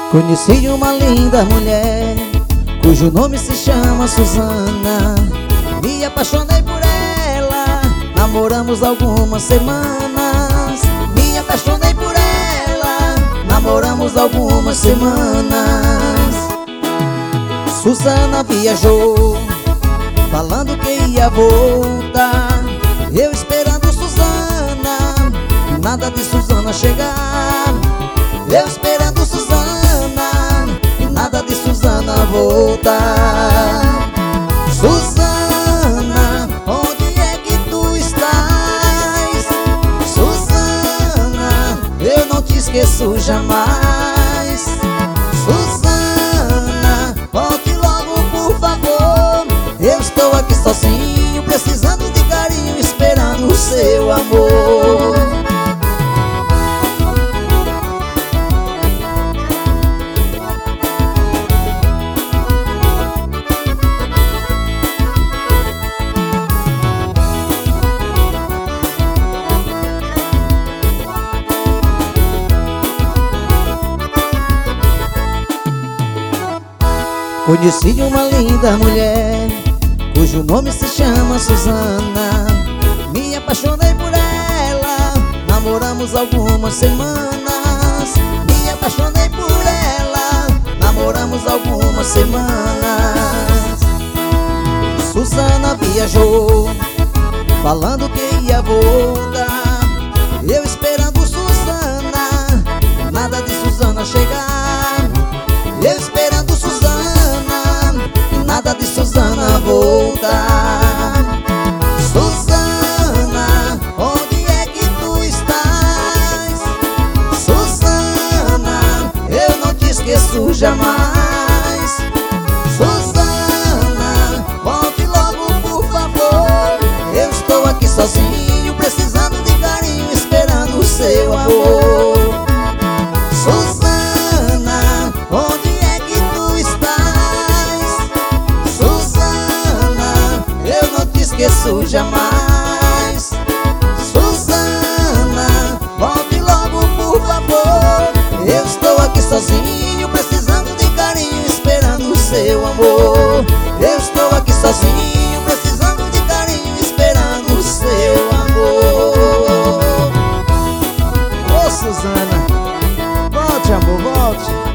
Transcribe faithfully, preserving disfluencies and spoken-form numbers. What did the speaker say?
Conheci uma linda mulher cujo nome se chama Susana. Me apaixonei por ela, namoramos algumas semanas. Me apaixonei por ela, namoramos algumas semanas. Susana viajou, falando que ia voltar. Eu esperando Susana, nada de Susana chegar. Eu esperando Susana, nada de Susana voltar. Susana, onde é que tu estás? Susana, eu não te esqueço jamais. Susana, volte logo por favor. Eu estou aqui sozinho, precisando de carinho, esperando o seu amor. Conheci uma linda mulher cujo nome se chama Susana. Me apaixonei por ela, namoramos algumas semanas. Me apaixonei por ela, namoramos algumas semanas. Susana viajou, falando que ia voltar. Eu esperando Susana, nada de Susana chegar. Eu esperando Susana, nada de Susana voltar. Susana, onde é que tu estás? Susana, eu não te esqueço jamais. Susana, volte logo por favor. Eu estou aqui sozinho, precisando de carinho, esperando o seu amor. Susana, onde é que tu estás? Susana, eu não te esqueço jamais. Susana, volte logo por favor. Eu estou aqui sozinho, precisando de carinho, esperando o seu amor. Eu estou aqui sozinho, precisando de carinho, esperando o seu amor. Ô Susana, volte amor, volte.